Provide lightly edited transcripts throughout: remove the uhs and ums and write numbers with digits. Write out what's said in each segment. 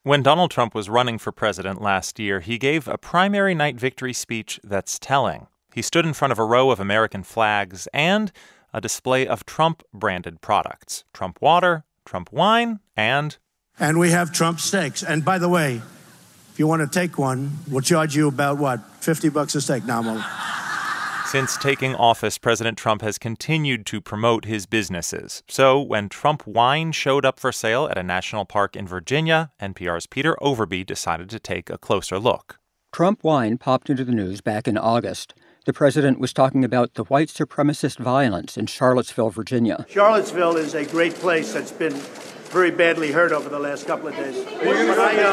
When Donald Trump was running for president last year, he gave a primary night victory speech that's telling. He stood in front of a row of American flags and a display of Trump-branded products. Trump water, Trump wine, and we have Trump steaks. And by the way, if you want to take one, we'll charge you about, $50 a steak now. Since taking office, President Trump has continued to promote his businesses. So when Trump wine showed up for sale at a national park in Virginia, NPR's Peter Overby decided to take a closer look. Trump wine popped into the news back in August. The president was talking about the white supremacist violence in Charlottesville, Virginia. Charlottesville is a great place that's been very badly hurt over the last couple of days. But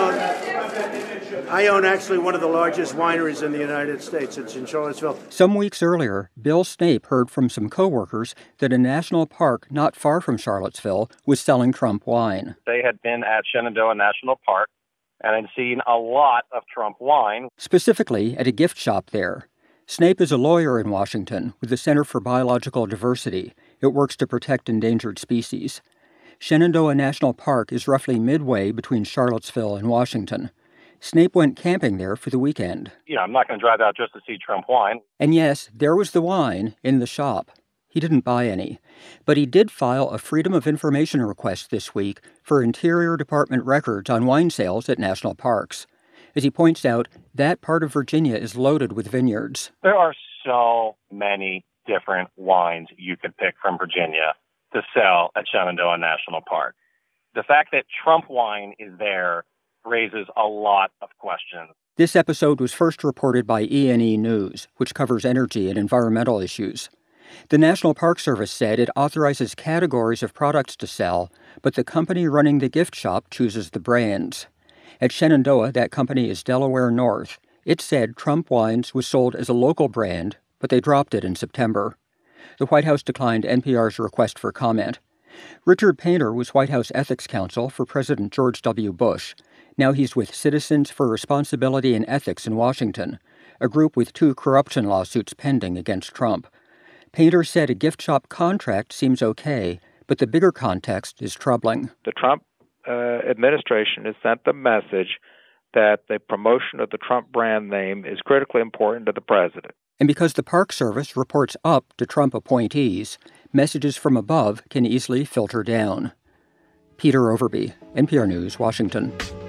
I own actually one of the largest wineries in the United States. It's in Charlottesville. Some weeks earlier, Bill Snape heard from some coworkers that a national park not far from Charlottesville was selling Trump wine. They had been at Shenandoah National Park and had seen a lot of Trump wine. Specifically at a gift shop there. Snape is a lawyer in Washington with the Center for Biological Diversity. It works to protect endangered species. Shenandoah National Park is roughly midway between Charlottesville and Washington. Snape went camping there for the weekend. I'm not going to drive out just to see Trump wine. And yes, there was the wine in the shop. He didn't buy any. But he did file a Freedom of Information request this week for Interior Department records on wine sales at national parks. As he points out, that part of Virginia is loaded with vineyards. There are so many different wines you could pick from Virginia to sell at Shenandoah National Park. The fact that Trump wine is there raises a lot of questions. This episode was first reported by E&E News, which covers energy and environmental issues. The National Park Service said it authorizes categories of products to sell, but the company running the gift shop chooses the brands. At Shenandoah, that company is Delaware North. It said Trump Wines was sold as a local brand, but they dropped it in September. The White House declined NPR's request for comment. Richard Painter was White House ethics counsel for President George W. Bush. Now he's with Citizens for Responsibility and Ethics in Washington, a group with 2 corruption lawsuits pending against Trump. Painter said a gift shop contract seems okay, but the bigger context is troubling. The Trump administration has sent the message that the promotion of the Trump brand name is critically important to the president. And because the Park Service reports up to Trump appointees, messages from above can easily filter down. Peter Overby, NPR News, Washington.